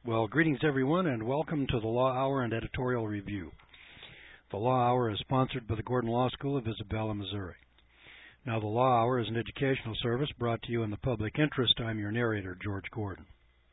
Well, greetings everyone, and welcome to the Law Hour and Editorial Review. The Law Hour is sponsored by the Gordon Law School of Isabella, Missouri. Now, the Law Hour is an educational service brought to you in the public interest. I'm your narrator, George Gordon.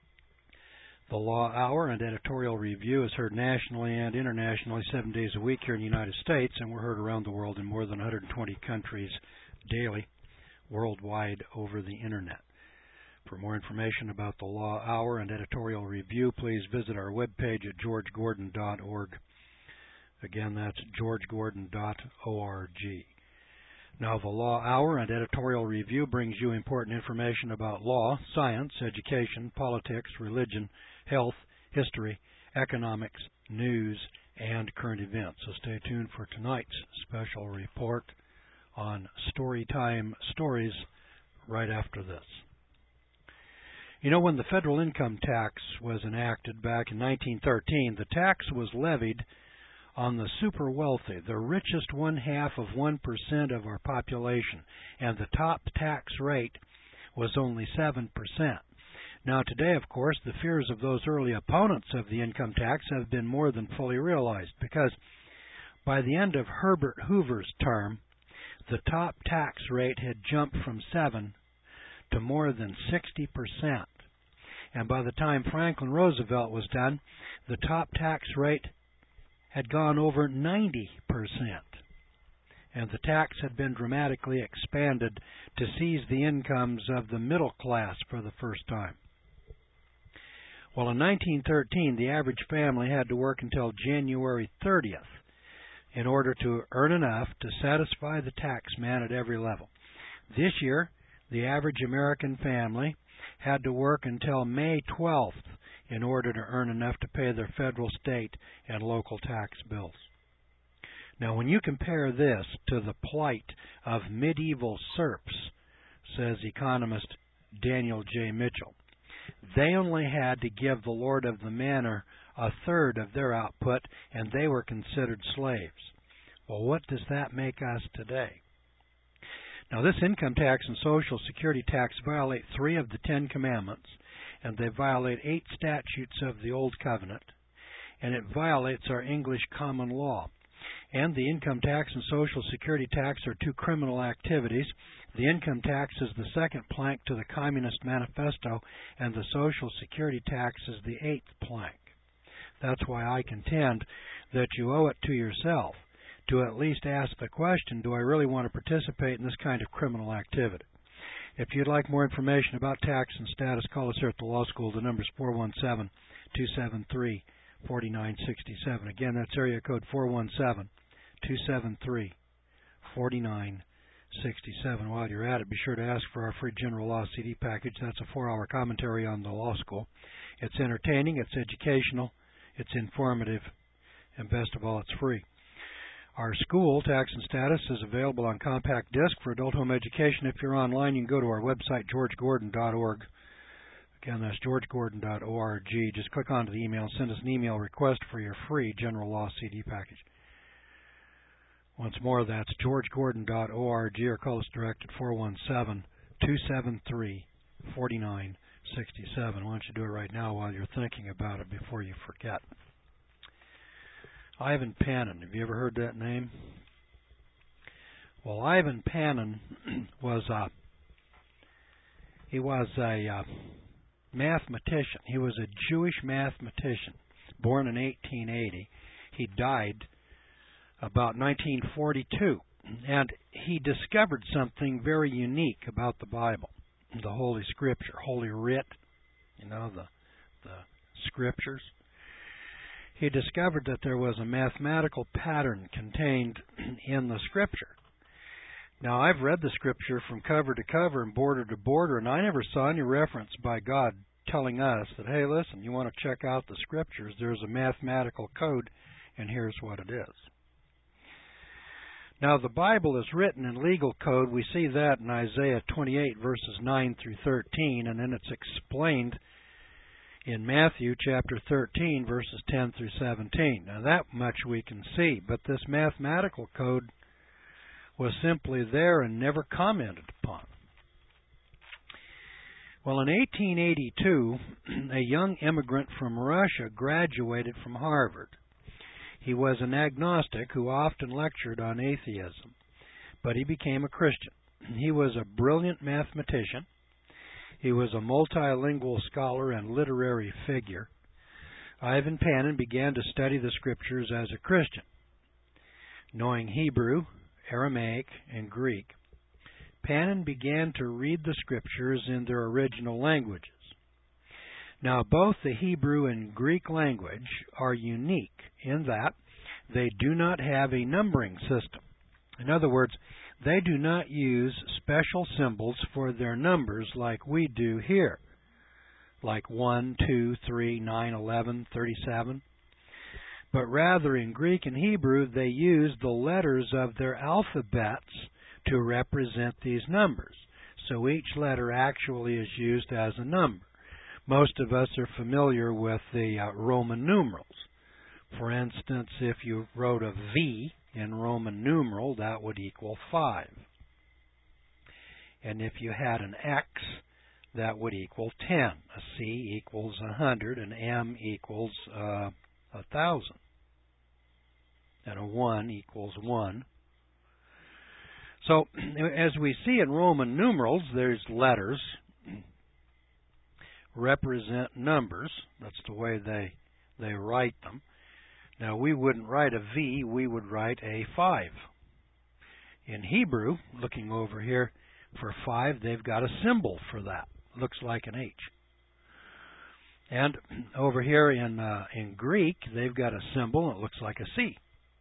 The Law Hour and Editorial Review is heard nationally and internationally 7 days a week here in the United States, and we're heard around the world in more than 120 countries daily, worldwide over the Internet. For more information about the Law Hour and Editorial Review, please visit our webpage at georgegordon.org. Again, that's georgegordon.org. Now, the Law Hour and Editorial Review brings you important information about law, science, education, politics, religion, health, history, economics, news, and current events. So stay tuned for tonight's special report on Storytime Stories right after this. You know, when the federal income tax was enacted back in 1913, the tax was levied on the super wealthy, the richest 0.5% of our population, and the top tax rate was only 7%. Now today, of course, the fears of those early opponents of the income tax have been more than fully realized, because by the end of Herbert Hoover's term, the top tax rate had jumped from 7 to more than 60%. And by the time Franklin Roosevelt was done, the top tax rate had gone over 90%. And the tax had been dramatically expanded to seize the incomes of the middle class for the first time. Well, in 1913, the average family had to work until January 30th in order to earn enough to satisfy the tax man at every level. This year, the average American family had to work until May 12th in order to earn enough to pay their federal, state, and local tax bills. Now, when you compare this to the plight of medieval serfs, says economist Daniel J. Mitchell, they only had to give the lord of the manor a third of their output, and they were considered slaves. Well, what does that make us today? Now, this income tax and Social Security tax violate 3 of the 10 commandments, and they violate 8 statutes of the Old Covenant, and it violates our English common law. And the income tax and Social Security tax are 2 criminal activities. The income tax is the second plank to the Communist Manifesto, and the Social Security tax is the 8th plank. That's why I contend that you owe it to yourself to at least ask the question, do I really want to participate in this kind of criminal activity? If you'd like more information about tax and status, call us here at the Law School. The number is 417-273-4967. Again, that's area code 417-273-4967. While you're at it, be sure to ask for our free General Law CD package. That's a 4-hour commentary on the law school. It's entertaining, it's educational, it's informative, and best of all, it's free. Our school, Tax and Status, is available on compact disc for adult home education. If you're online, you can go to our website, georgegordon.org. Again, that's georgegordon.org. Just click onto the email and send us an email request for your free General Law CD package. Once more, that's georgegordon.org, or call us direct at 417-273-4967. Why don't you do it right now while you're thinking about it before you forget. Ivan Panin. Have you ever heard that name? Well, Ivan Panin was a mathematician. He was a Jewish mathematician, born in 1880. He died about 1942, and he discovered something very unique about the Bible, the Holy Scripture, Holy Writ, the Scriptures. He discovered that there was a mathematical pattern contained in the Scripture. Now, I've read the Scripture from cover to cover and border to border, and I never saw any reference by God telling us that, hey, listen, you want to check out the Scriptures, there's a mathematical code, and here's what it is. Now, the Bible is written in legal code. We see that in Isaiah 28, verses 9 through 13, and then it's explained in Matthew chapter 13, verses 10 through 17. Now, that much we can see, but this mathematical code was simply there and never commented upon. Well, in 1882, a young immigrant from Russia graduated from Harvard. He was an agnostic who often lectured on atheism, but he became a Christian. He was a brilliant mathematician. He was a multilingual scholar and literary figure. Ivan Panin began to study the Scriptures as a Christian. Knowing Hebrew, Aramaic, and Greek, Panin began to read the Scriptures in their original languages. Now, both the Hebrew and Greek language are unique in that they do not have a numbering system. In other words, they do not use special symbols for their numbers like we do here, like 1, 2, 3, 9, 11, 37. But rather in Greek and Hebrew, they use the letters of their alphabets to represent these numbers. So each letter actually is used as a number. Most of us are familiar with the Roman numerals. For instance, if you wrote a V in Roman numeral, that would equal 5. And if you had an X, that would equal 10. A C equals 100, an M equals 1,000. And a 1 equals 1. So, as we see in Roman numerals, there's letters represent numbers. That's the way they write them. Now, we wouldn't write a V, we would write a 5. In Hebrew, looking over here for 5, they've got a symbol for that. Looks like an H. And over here in Greek, they've got a symbol, it looks like a C.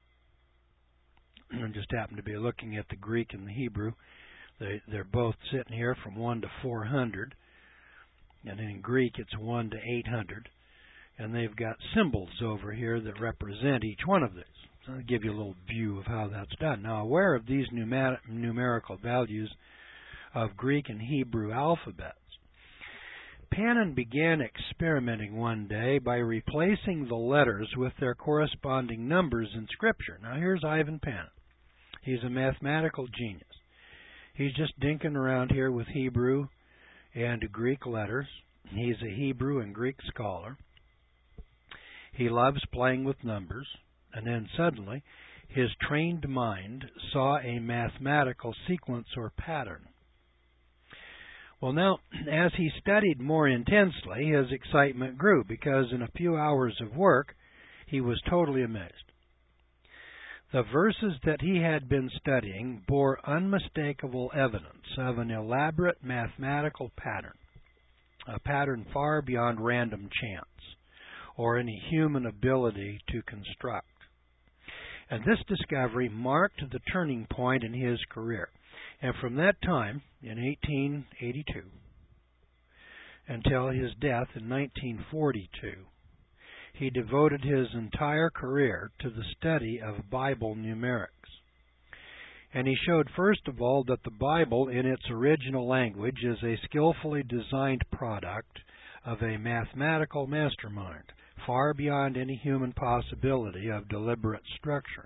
I just happen to be looking at the Greek and the Hebrew. They're both sitting here from 1 to 400. And in Greek, it's 1 to 800. And they've got symbols over here that represent each one of these. So I'll give you a little view of how that's done. Now, aware of these numerical values of Greek and Hebrew alphabets, Panin began experimenting one day by replacing the letters with their corresponding numbers in Scripture. Now, here's Ivan Panin. He's a mathematical genius. He's just dinking around here with Hebrew and Greek letters. He's a Hebrew and Greek scholar. He loves playing with numbers, and then suddenly his trained mind saw a mathematical sequence or pattern. Well, now, as he studied more intensely, his excitement grew because in a few hours of work, he was totally amazed. The verses that he had been studying bore unmistakable evidence of an elaborate mathematical pattern, a pattern far beyond random chance or any human ability to construct. And this discovery marked the turning point in his career. And from that time, in 1882, until his death in 1942, he devoted his entire career to the study of Bible numerics. And he showed, first of all, that the Bible in its original language is a skillfully designed product of a mathematical mastermind, far beyond any human possibility of deliberate structure.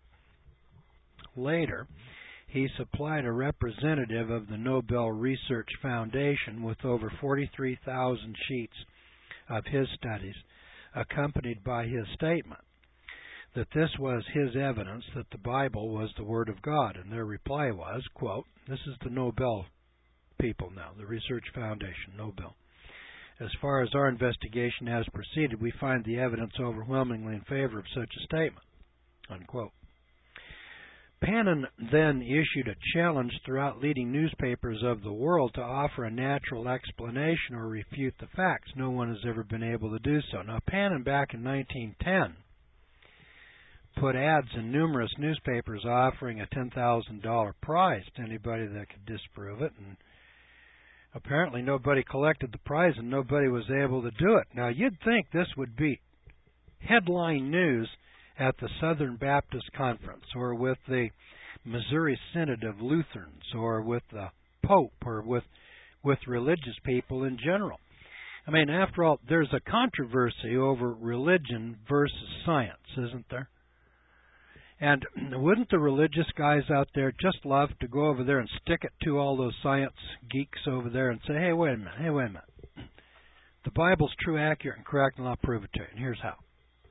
Later, he supplied a representative of the Nobel Research Foundation with over 43,000 sheets of his studies, accompanied by his statement that this was his evidence that the Bible was the Word of God. And their reply was, quote, this is the Nobel people now, the Research Foundation, Nobel. As far as our investigation has proceeded, we find the evidence overwhelmingly in favor of such a statement, unquote. Panin then issued a challenge throughout leading newspapers of the world to offer a natural explanation or refute the facts. No one has ever been able to do so. Now, Panin, back in 1910, put ads in numerous newspapers offering a $10,000 prize to anybody that could disprove it, and apparently nobody collected the prize and nobody was able to do it. Now, you'd think this would be headline news at the Southern Baptist Conference, or with the Missouri Synod of Lutherans, or with the Pope, or with religious people in general. I mean, after all, there's a controversy over religion versus science, isn't there? And wouldn't the religious guys out there just love to go over there and stick it to all those science geeks over there and say, hey, wait a minute. The Bible's true, accurate, and correct, and I'll prove it to you. And here's how.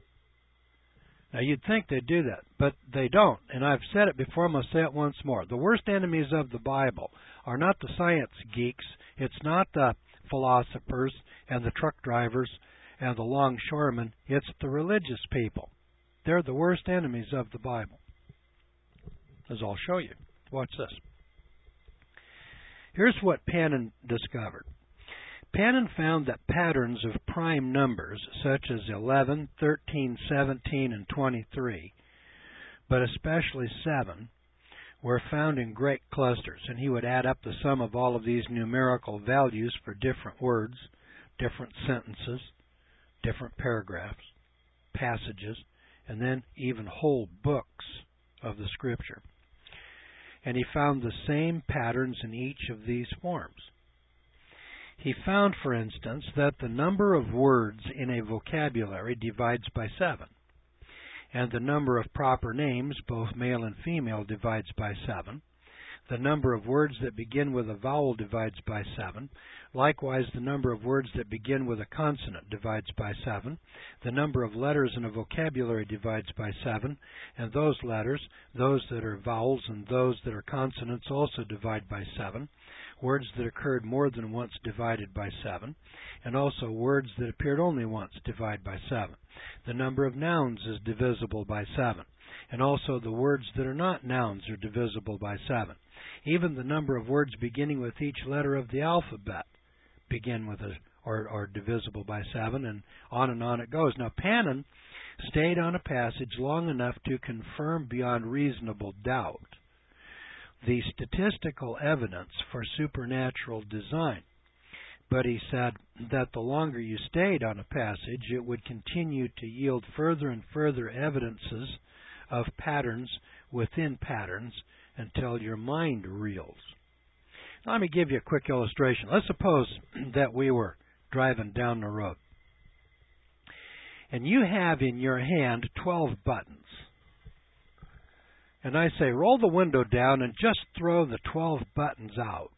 Now, you'd think they'd do that, but they don't. And I've said it before, I'm going to say it once more. The worst enemies of the Bible are not the science geeks. It's not the philosophers and the truck drivers and the longshoremen. It's the religious people. They're the worst enemies of the Bible. As I'll show you. Watch this. Here's what Pannon discovered. Pannon found that patterns of prime numbers, such as 11, 13, 17, and 23, but especially 7, were found in great clusters, and he would add up the sum of all of these numerical values for different words, different sentences, different paragraphs, passages, and then even whole books of the Scripture. And he found the same patterns in each of these forms. He found, for instance, that the number of words in a vocabulary divides by 7, and the number of proper names, both male and female, divides by 7. The number of words that begin with a vowel divides by 7. Likewise, the number of words that begin with a consonant divides by 7. The number of letters in a vocabulary divides by 7. And those letters, those that are vowels and those that are consonants, also divide by 7. Words that occurred more than once divided by 7. And also words that appeared only once divide by 7. The number of nouns is divisible by 7. And also the words that are not nouns are divisible by 7. Even the number of words beginning with each letter of the alphabet begin with are divisible by 7, and on it goes. Now, Pannon stayed on a passage long enough to confirm beyond reasonable doubt the statistical evidence for supernatural design. But he said that the longer you stayed on a passage, it would continue to yield further and further evidences of patterns within patterns until your mind reels. Now, let me give you a quick illustration. Let's suppose that we were driving down the road, and you have in your hand 12 buttons. And I say, roll the window down and just throw the 12 buttons out.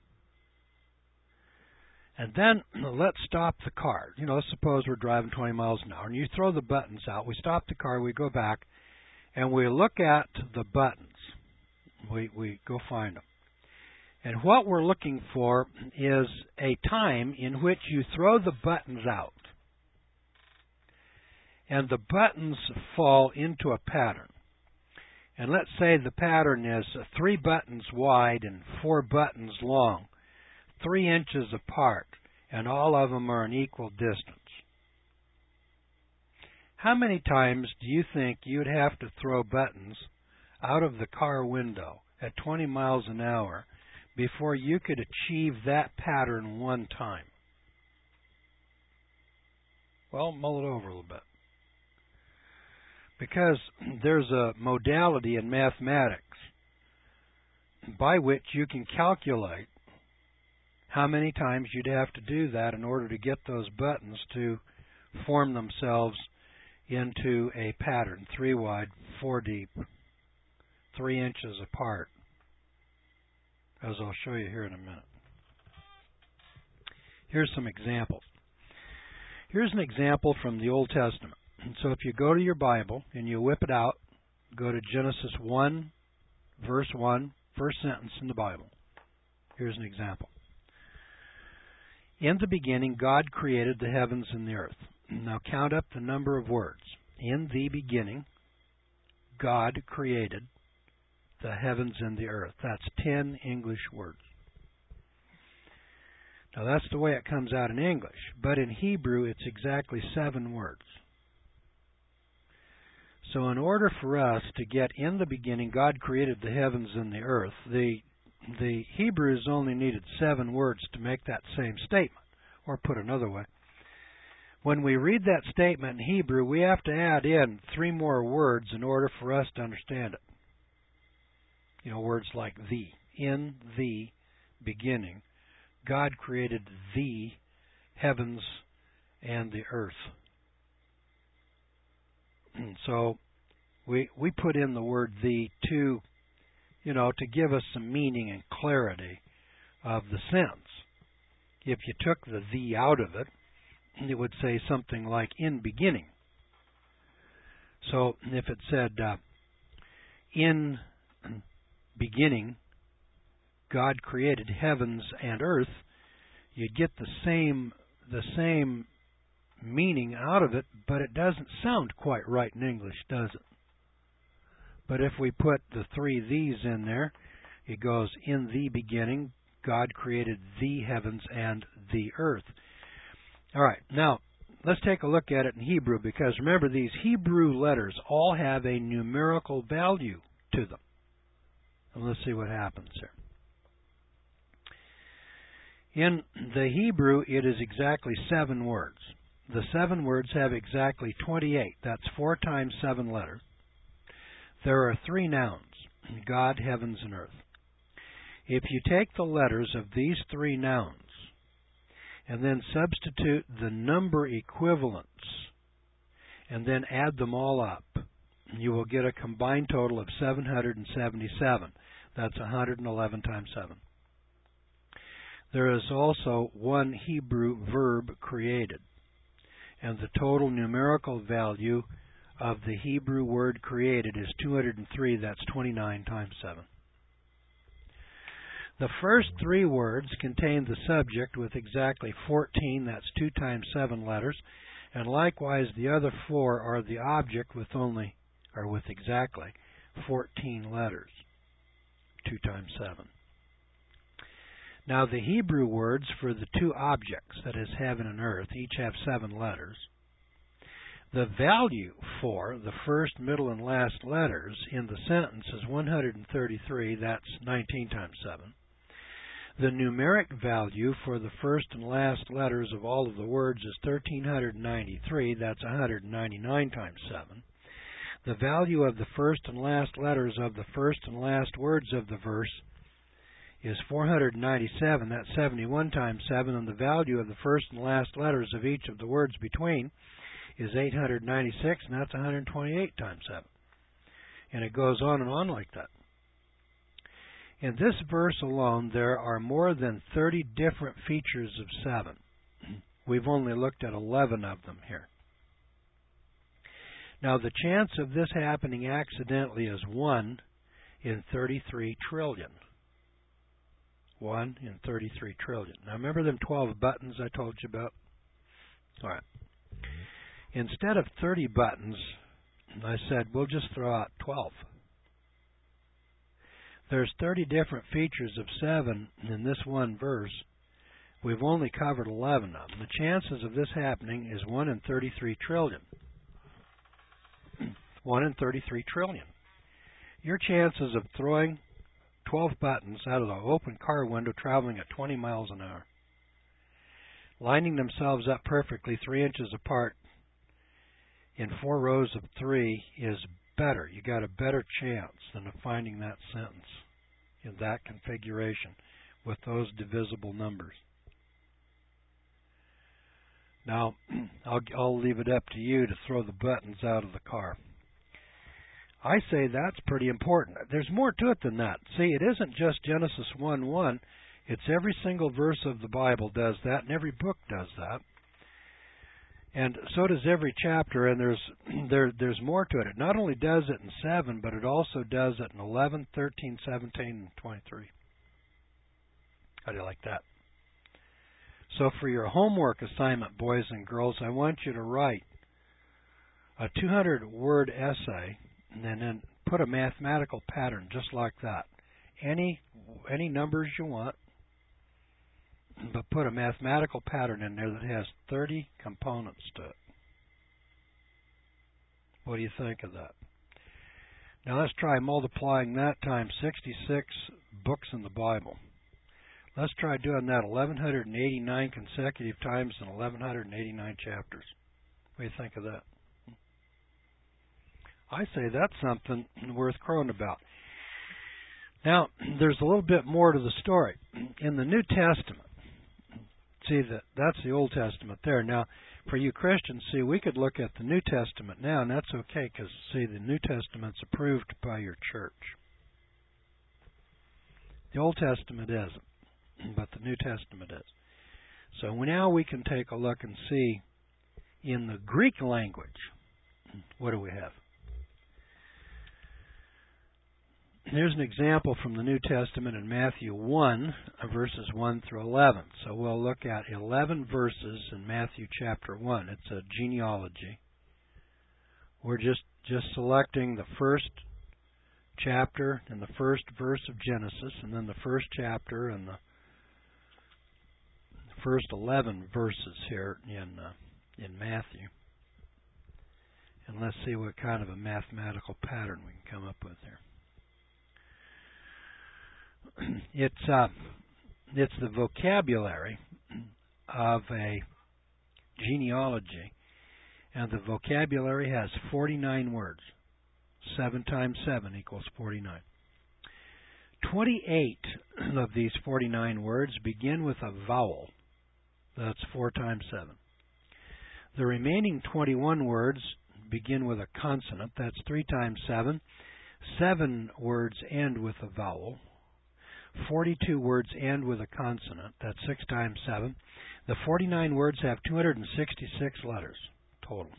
And then let's stop the car. Let's suppose we're driving 20 miles an hour, and you throw the buttons out. We stop the car, we go back, and we look at the buttons. We go find them. And what we're looking for is a time in which you throw the buttons out. And the buttons fall into a pattern. And let's say the pattern is 3 buttons wide and 4 buttons long, 3 inches apart, and all of them are an equal distance. How many times do you think you'd have to throw buttons out of the car window at 20 miles an hour before you could achieve that pattern one time? Well, mull it over a little bit. Because there's a modality in mathematics by which you can calculate how many times you'd have to do that in order to get those buttons to form themselves into a pattern, 3 wide, 4 deep, 3 inches apart, as I'll show you here in a minute. Here's some examples. Here's an example from the Old Testament. So if you go to your Bible and you whip it out, go to Genesis 1, verse 1, first sentence in the Bible. Here's an example. In the beginning, God created the heavens and the earth. Now count up the number of words. In the beginning, God created the heavens and the earth. That's 10 English words. Now that's the way it comes out in English, but in Hebrew it's exactly 7 words. So in order for us to get in the beginning, God created the heavens and the earth, the Hebrews only needed 7 words to make that same statement. Or put another way, when we read that statement in Hebrew, we have to add in 3 more words in order for us to understand it. Words like the. In the beginning, God created the heavens and the earth. So we put in the word the to, to give us some meaning and clarity of the sense. If you took the out of it, it would say something like in beginning. So if it said in beginning God created heavens and earth, you'd get the same meaning out of it, but it doesn't sound quite right in English, does it? But if we put the three these in there, it goes, in the beginning God created the heavens and the earth. All right, now let's take a look at it in Hebrew, because remember, these Hebrew letters all have a numerical value to them. And let's see what happens here. In the Hebrew, it is exactly 7 words. The 7 words have exactly 28. That's 4 times 7 letters. There are 3 nouns, God, heavens, and earth. If you take the letters of these 3 nouns and then substitute the number equivalents and then add them all up, you will get a combined total of 777. That's 111 times 7. There is also 1 Hebrew verb created, and the total numerical value of the Hebrew word created is 203. That's 29 times 7. The first 3 words contain the subject with exactly 14. That's 2 times 7 letters. And likewise, the other 4 are the object with exactly 14 letters. 2 times 7. Now, the Hebrew words for the 2 objects, that is heaven and earth, each have 7 letters. The value for the first, middle, and last letters in the sentence is 133. That's 19 times 7. The numeric value for the first and last letters of all of the words is 1,393. That's 199 times 7. The value of the first and last letters of the first and last words of the verse is 497. That's 71 times 7. And the value of the first and last letters of each of the words between is 896, and that's 128 times 7. And it goes on and on like that. In this verse alone, there are more than 30 different features of 7. We've only looked at 11 of them here. Now, the chance of this happening accidentally is 1 in 33 trillion. 1 in 33 trillion. Now, remember them 12 buttons I told you about? All right. Instead of 30 buttons, I said, we'll just throw out 12. There's 30 different features of 7 in this one verse. We've only covered 11 of them. The chances of this happening is 1 in 33 trillion. 1 in 33 trillion. Your chances of throwing 12 buttons out of the open car window traveling at 20 miles an hour, lining themselves up perfectly 3 inches apart in 4 rows of 3 is better. You got a better chance than of finding that sentence in that configuration with those divisible numbers. Now, I'll leave it up to you to throw the buttons out of the car. I say that's pretty important. There's more to it than that. See, it isn't just Genesis 1:1. It's every single verse of the Bible does that, and every book does that. And so does every chapter, and there's more to it. It not only does it in 7, but it also does it in 11, 13, 17, and 23. How do you like that? So for your homework assignment, boys and girls, I want you to write a 200-word essay and then put a mathematical pattern just like that. Any numbers you want, but put a mathematical pattern in there that has 30 components to it. What do you think of that? Now let's try multiplying that times 66 books in the Bible. Let's try doing that 1,189 consecutive times in 1,189 chapters. What do you think of that? I say that's something worth crowing about. Now, there's a little bit more to the story. In the New Testament, See, that's the Old Testament there. Now, for you Christians, see, we could look at the New Testament now, and that's okay because, see, the New Testament's approved by your church. The Old Testament isn't, but the New Testament is. So now we can take a look and see in the Greek language, what do we have? Here's an example from the New Testament in Matthew 1, verses 1 through 11. So we'll look at 11 verses in Matthew chapter 1. It's a genealogy. We're just selecting the first chapter and the first verse of Genesis, and then the first chapter and the first 11 verses here in Matthew. And let's see what kind of a mathematical pattern we can come up with here. It's the vocabulary of a genealogy, and the vocabulary has 49 words. 7 times 7 equals 49. 28 of these 49 words begin with a vowel. That's 4 times 7. The remaining 21 words begin with a consonant. That's 3 times 7. 7 words end with a vowel. 42 words end with a consonant. That's 6 times 7. The 49 words have 266 letters total.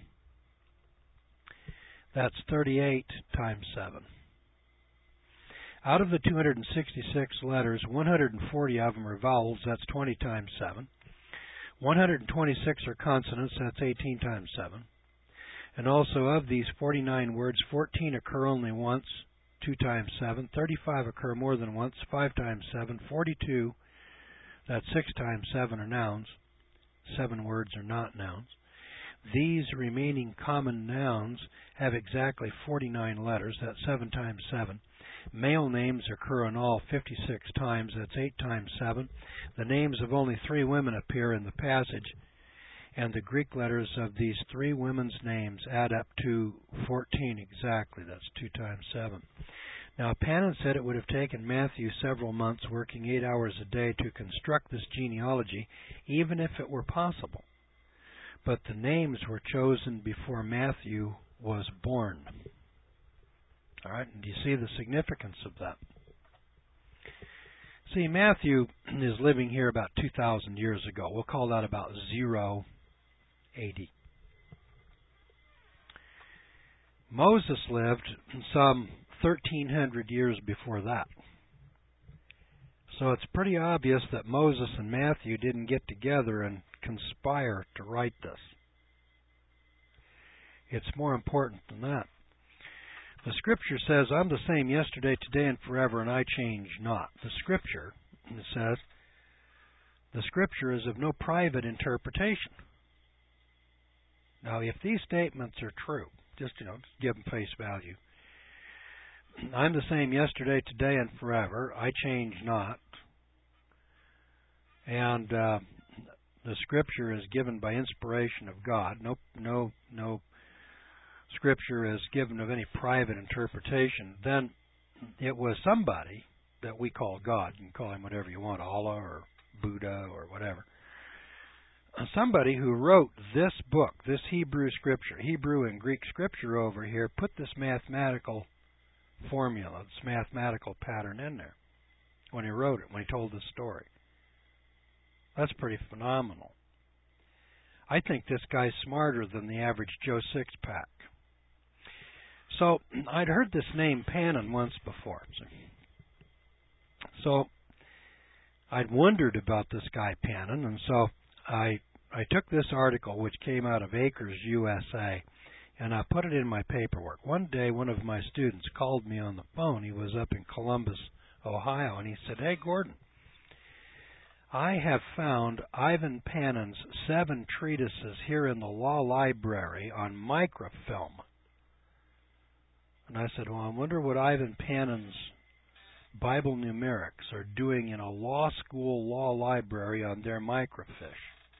That's 38 times 7. Out of the 266 letters, 140 of them are vowels. That's 20 times 7. 126 are consonants. That's 18 times 7. And also of these 49 words, 14 occur only once. 2 times 7. 35 occur more than once. 5 times 7. 42, that's 6 times 7, are nouns. 7 words are not nouns. These remaining common nouns have exactly 49 letters. That's 7 times 7. Male names occur in all 56 times. That's 8 times 7. The names of only 3 women appear in the passage, and the Greek letters of these 3 women's names add up to 14 exactly. That's 2 times 7. Now, Pannon said it would have taken Matthew several months working 8 hours a day to construct this genealogy, even if it were possible. But the names were chosen before Matthew was born. All right, and do you see the significance of that? See, Matthew is living here about 2,000 years ago. We'll call that about 0 AD. Moses lived some 1,300 years before that. So it's pretty obvious that Moses and Matthew didn't get together and conspire to write this. It's more important than that. The Scripture says, I'm the same yesterday, today, and forever, and I change not. The Scripture, it says, the Scripture is of no private interpretation. Now, if these statements are true, just give them face value. I'm the same yesterday, today, and forever. I change not. And the Scripture is given by inspiration of God. No Scripture is given of any private interpretation. Then it was somebody that we call God. You can call him whatever you want, Allah or Buddha or whatever. Somebody who wrote this book, this Hebrew Scripture, Hebrew and Greek Scripture over here, put this mathematical formula, this mathematical pattern in there when he wrote it, when he told this story. That's pretty phenomenal. I think this guy's smarter than the average Joe Six-Pack. So, I'd heard this name Pannon once before. So, I'd wondered about this guy Pannon, and so I took this article, which came out of Acres, USA, and I put it in my paperwork. One day, one of my students called me on the phone. He was up in Columbus, Ohio, and he said, "Hey, Gordon, I have found Ivan Pannon's 7 treatises here in the law library on microfilm." And I said, well, I wonder what Ivan Pannon's Bible numerics are doing in a law school law library on their microfiche.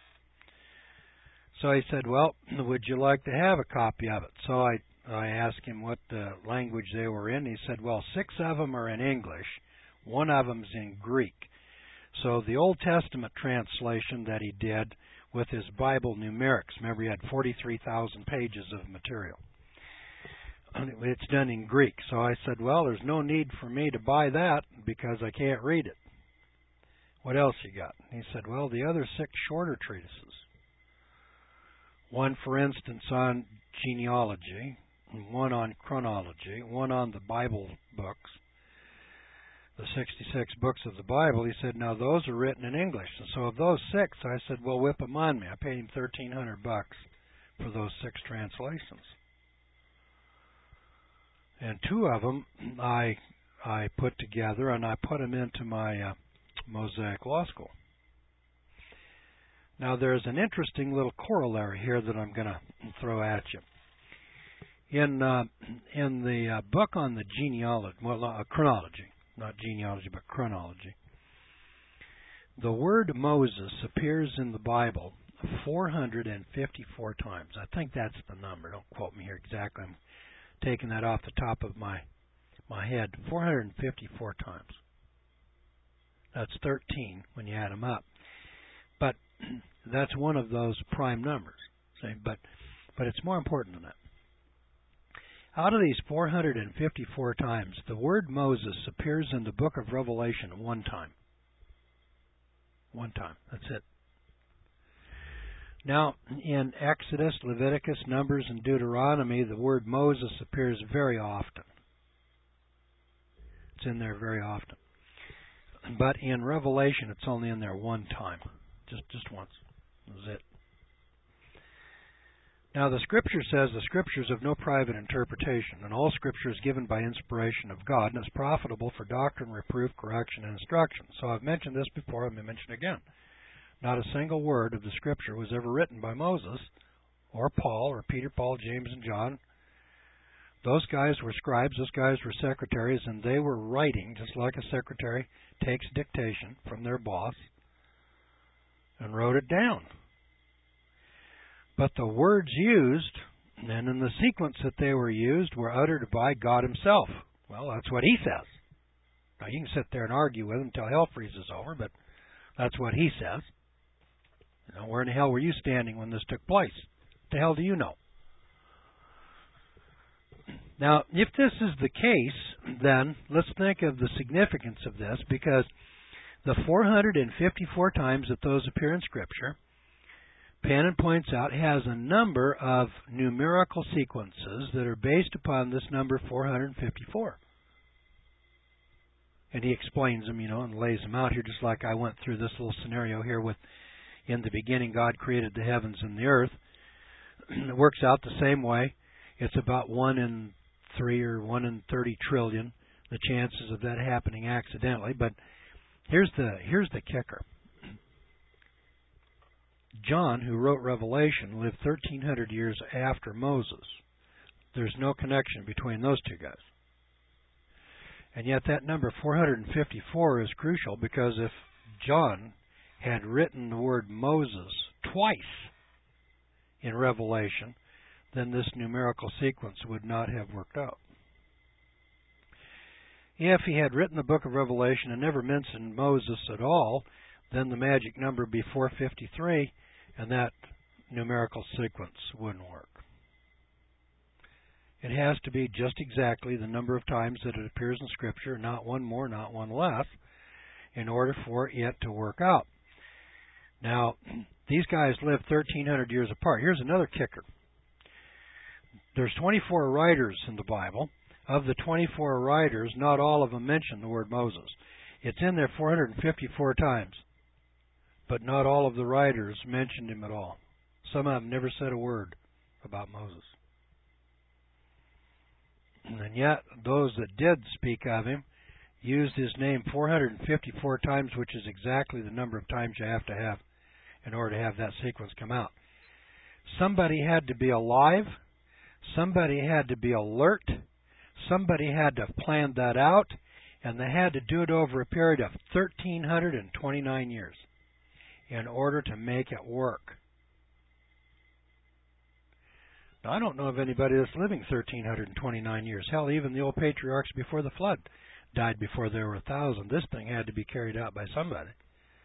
So he said, well, would you like to have a copy of it? So I asked him what language they were in. He said, well, 6 of them are in English. 1 of them's in Greek. So the Old Testament translation that he did with his Bible numerics, remember he had 43,000 pages of material. It's done in Greek. So I said, well, there's no need for me to buy that because I can't read it. What else you got? He said, well, the other 6 shorter treatises. One, for instance, on genealogy, one on chronology, one on the Bible books, the 66 books of the Bible. He said, now those are written in English. And so of those 6, I said, well, whip them on me. I paid him $1,300 for those 6 translations. And 2 of them I put together and I put them into my Mosaic Law School. Now there's an interesting little corollary here that I'm going to throw at you. In the book on the genealogy, chronology, not genealogy but chronology, the word Moses appears in the Bible 454 times. I think that's the number. Don't quote me here exactly. I'm taking that off the top of my head. 454 times. That's 13 when you add them up. But that's one of those prime numbers. But it's more important than that. Out of these 454 times, the word Moses appears in the book of Revelation 1 time. 1 time. That's it. Now, in Exodus, Leviticus, Numbers, and Deuteronomy, the word Moses appears very often. It's in there very often. But in Revelation, it's only in there 1 time. Just once. That's it. Now, the Scripture says the Scriptures have no private interpretation, and all Scripture is given by inspiration of God, and is profitable for doctrine, reproof, correction, and instruction. So I've mentioned this before, I'm going to mention it again. Not a single word of the Scripture was ever written by Moses, or Paul, or Peter, Paul, James, and John. Those guys were scribes, those guys were secretaries, and they were writing, just like a secretary takes dictation from their boss, and wrote it down. But the words used, and in the sequence that they were used, were uttered by God Himself. Well, that's what He says. Now, you can sit there and argue with Him until hell freezes over, but that's what He says. You know, where in the hell were you standing when this took place? What the hell do you know? Now, if this is the case, then let's think of the significance of this, because the 454 times that those appear in Scripture, Pannon points out, has a number of numerical sequences that are based upon this number 454. And he explains them, and lays them out here, just like I went through this little scenario here with, in the beginning, God created the heavens and the earth. It works out the same way. It's about 1 in 3 or 1 in 30 trillion, the chances of that happening accidentally. But here's the kicker. John, who wrote Revelation, lived 1,300 years after Moses. There's no connection between those two guys. And yet that number 454 is crucial, because if John had written the word Moses twice in Revelation, then this numerical sequence would not have worked out. If he had written the book of Revelation and never mentioned Moses at all, then the magic number would be 453, and that numerical sequence wouldn't work. It has to be just exactly the number of times that it appears in Scripture, not one more, not one less, in order for it to work out. Now, these guys lived 1,300 years apart. Here's another kicker. There's 24 writers in the Bible. Of the 24 writers, not all of them mention the word Moses. It's in there 454 times. But not all of the writers mentioned him at all. Some of them never said a word about Moses. And yet, those that did speak of him used his name 454 times, which is exactly the number of times you have to have in order to have that sequence come out. Somebody had to be alive. Somebody had to be alert. Somebody had to have planned that out. And they had to do it over a period of 1,329 years. In order to make it work. Now, I don't know of anybody that's living 1,329 years. Hell, even the old patriarchs before the flood died before there were 1,000. This thing had to be carried out by somebody.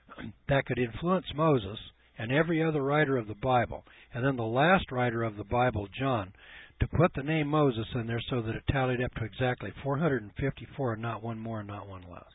that could influence Moses and every other writer of the Bible, and then the last writer of the Bible, John, to put the name Moses in there so that it tallied up to exactly 454, and not one more and not one less.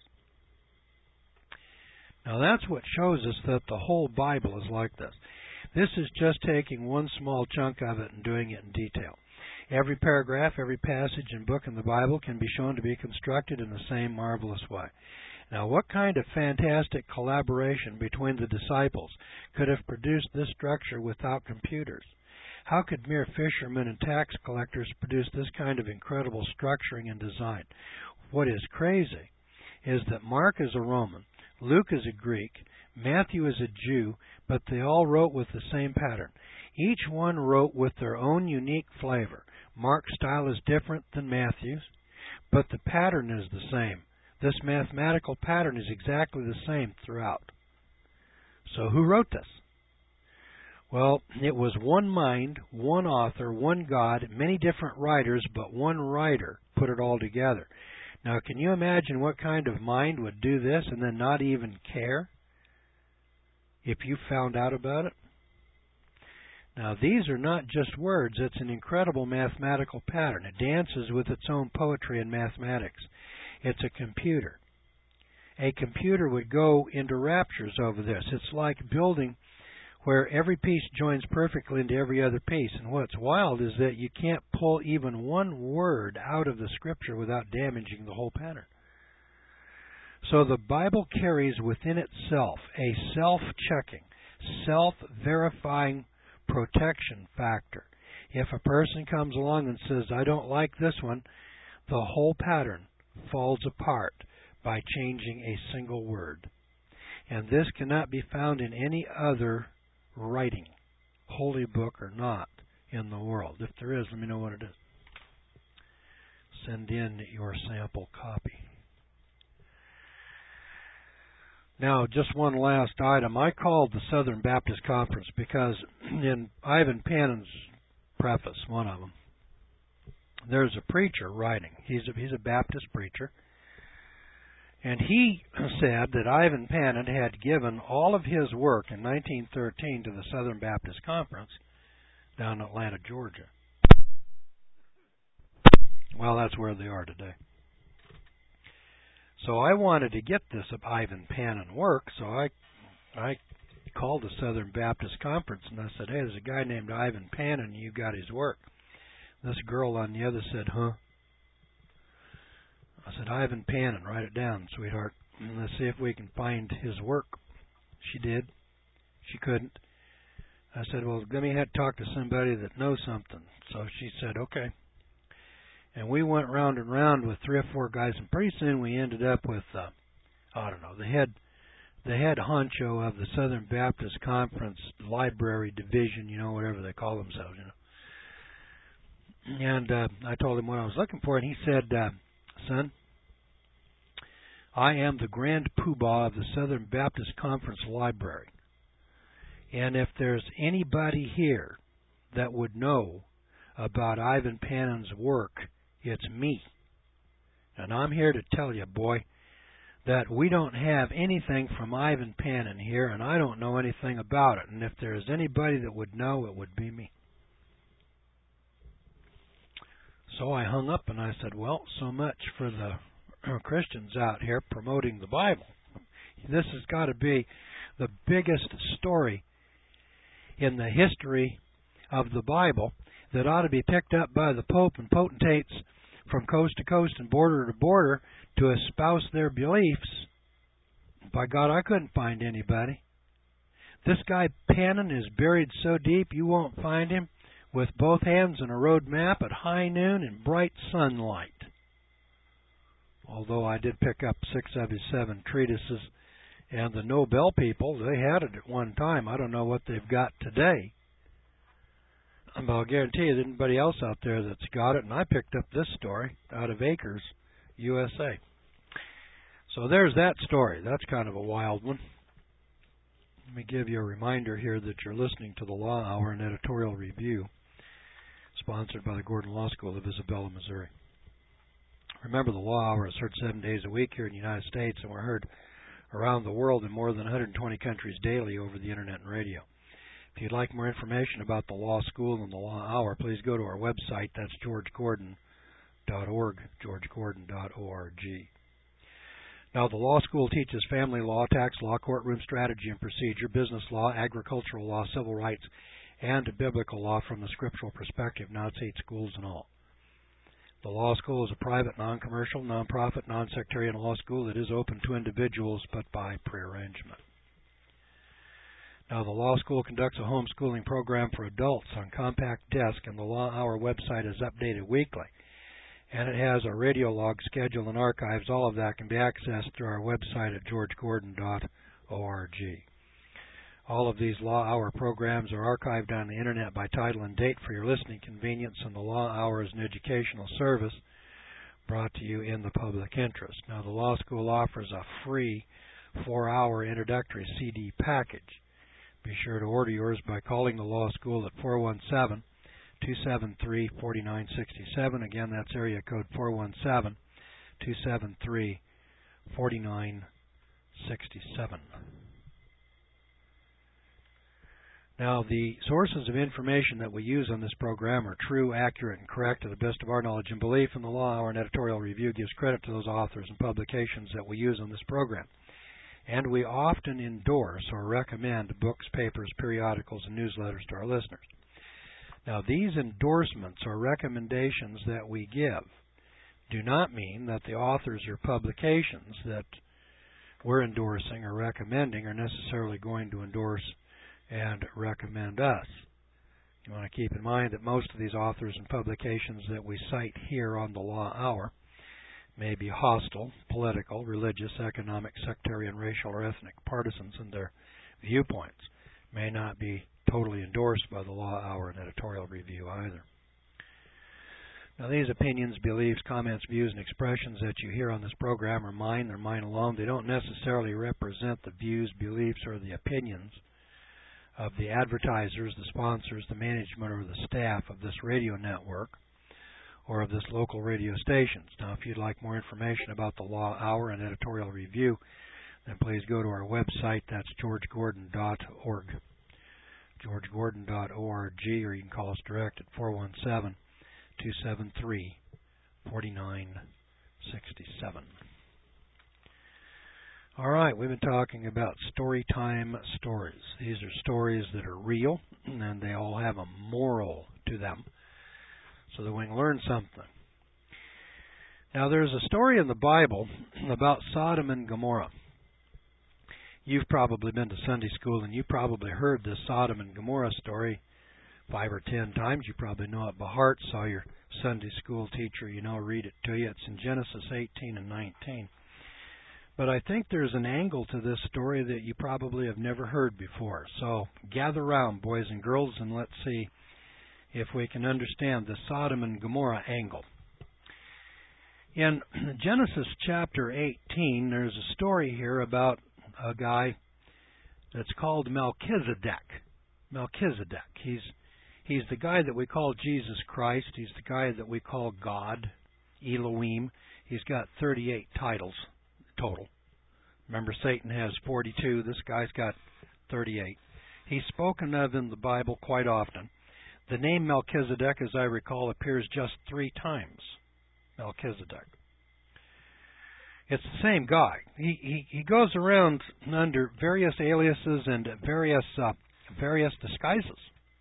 Now that's what shows us that the whole Bible is like this. This is just taking one small chunk of it and doing it in detail. Every paragraph, every passage and book in the Bible can be shown to be constructed in the same marvelous way. Now, what kind of fantastic collaboration between the disciples could have produced this structure without computers? How could mere fishermen and tax collectors produce this kind of incredible structuring and design? What is crazy is that Mark is a Roman, Luke is a Greek, Matthew is a Jew, but they all wrote with the same pattern. Each one wrote with their own unique flavor. Mark's style is different than Matthew's, but the pattern is the same. This mathematical pattern is exactly the same throughout. So who wrote this? Well, it was one mind, one author, one God, many different writers, but one writer put it all together. Now, can you imagine what kind of mind would do this and then not even care if you found out about it? Now, these are not just words. It's an incredible mathematical pattern. It dances with its own poetry and mathematics. It's a computer. A computer would go into raptures over this. It's like building where every piece joins perfectly into every other piece. And what's wild is that you can't pull even one word out of the Scripture without damaging the whole pattern. So the Bible carries within itself a self-checking, self-verifying protection factor. If a person comes along and says, I don't like this one, the whole pattern falls apart by changing a single word. And this cannot be found in any other writing, holy book or not, in the world. If there is, let me know what it is. Send in your sample copy. Now, just one last item. I called the Southern Baptist Conference because in Ivan Pannon's preface, one of them, there's a preacher writing. He's a Baptist preacher. And he said that Ivan Pannon had given all of his work in 1913 to the Southern Baptist Conference down in Atlanta, Georgia. Well, that's where they are today. So I wanted to get this of Ivan Pannon work, so I called the Southern Baptist Conference and I said, hey, there's a guy named Ivan Pannon, and you got his work. This girl on the other said, huh? I said, Ivan Pannon, write it down, sweetheart. And let's see if we can find his work. She did. She couldn't. I said, well, let me talk to somebody that knows something. So she said, okay. And we went round and round with 3 or 4 guys, and pretty soon we ended up with, the head honcho of the Southern Baptist Conference Library Division, whatever they call themselves, And I told him what I was looking for, and he said, son, I am the Grand Poobah of the Southern Baptist Conference Library. And if there's anybody here that would know about Ivan Pannon's work, it's me. And I'm here to tell you, boy, that we don't have anything from Ivan Pannon here, and I don't know anything about it. And if there's anybody that would know, it would be me. So I hung up and I said, well, so much for the Christians out here promoting the Bible. This has got to be the biggest story in the history of the Bible that ought to be picked up by the Pope and potentates from coast to coast and border to border to espouse their beliefs. By God, I couldn't find anybody. This guy Pannon is buried so deep you won't find him with both hands on a road map at high noon in bright sunlight. Although I did pick up 6 of his 7 treatises, and the Nobel people, they had it at one time. I don't know what they've got today. But I'll guarantee you there's anybody else out there that's got it, and I picked up this story out of Acres, USA. So there's that story. That's kind of a wild one. Let me give you a reminder here that you're listening to the Law Hour and Editorial Review, sponsored by the Gordon Law School of Isabella, Missouri. Remember, the Law Hour is heard 7 days a week here in the United States, and we're heard around the world in more than 120 countries daily over the Internet and radio. If you'd like more information about the Law School and the Law Hour, please go to our website. That's georgegordon.org, georgegordon.org. Now, the law school teaches family law, tax law, courtroom strategy and procedure, business law, agricultural law, civil rights, and biblical law from the scriptural perspective. Now, it's 8 schools in all. The law school is a private, non-commercial, non-profit, non-sectarian law school that is open to individuals, but by prearrangement. Now, the law school conducts a homeschooling program for adults on compact disc, and the Law Hour website is updated weekly. And it has a radio log schedule and archives. All of that can be accessed through our website at georgegordon.org. All of these Law Hour programs are archived on the Internet by title and date for your listening convenience, and the Law Hour is an educational service brought to you in the public interest. Now, the Law School offers a free 4-hour introductory CD package. Be sure to order yours by calling the Law School at 417-273-4967. Again, that's area code 417-273-4967. Now, the sources of information that we use on this program are true, accurate, and correct to the best of our knowledge and belief, and the Law Hour and Editorial Review gives credit to those authors and publications that we use on this program. And we often endorse or recommend books, papers, periodicals, and newsletters to our listeners. Now, these endorsements or recommendations that we give do not mean that the authors or publications that we're endorsing or recommending are necessarily going to endorse and recommend us. You want to keep in mind that most of these authors and publications that we cite here on the Law Hour may be hostile, political, religious, economic, sectarian, racial, or ethnic partisans in their viewpoints. May not be totally endorsed by the Law Hour and Editorial Review either. Now, these opinions, beliefs, comments, views, and expressions that you hear on this program are mine. They're mine alone. They don't necessarily represent the views, beliefs, or the opinions of the advertisers, the sponsors, the management, or the staff of this radio network or of this local radio stations. Now, if you'd like more information about the Law Hour and Editorial Review, then please go to our website. That's georgegordon.org, georgegordon.org, or you can call us direct at 417-273-4967. All right, we've been talking about storytime stories. These are stories that are real, and they all have a moral to them, so that we can learn something. Now, there's a story in the Bible about Sodom and Gomorrah. You've probably been to Sunday school, and you probably heard this Sodom and Gomorrah story 5 or 10 times. You probably know it by heart. Saw your Sunday school teacher, read it to you. It's in Genesis 18 and 19. But I think there's an angle to this story that you probably have never heard before. So gather around, boys and girls, and let's see if we can understand the Sodom and Gomorrah angle. In Genesis chapter 18, there's a story here about a guy that's called Melchizedek. Melchizedek. He's the guy that we call Jesus Christ. He's the guy that we call God, Elohim. He's got 38 titles total. Remember, Satan has 42. This guy's got 38. He's spoken of in the Bible quite often. The name Melchizedek, as I recall, appears just 3 times. Melchizedek. It's the same guy. He goes around under various aliases and various disguises.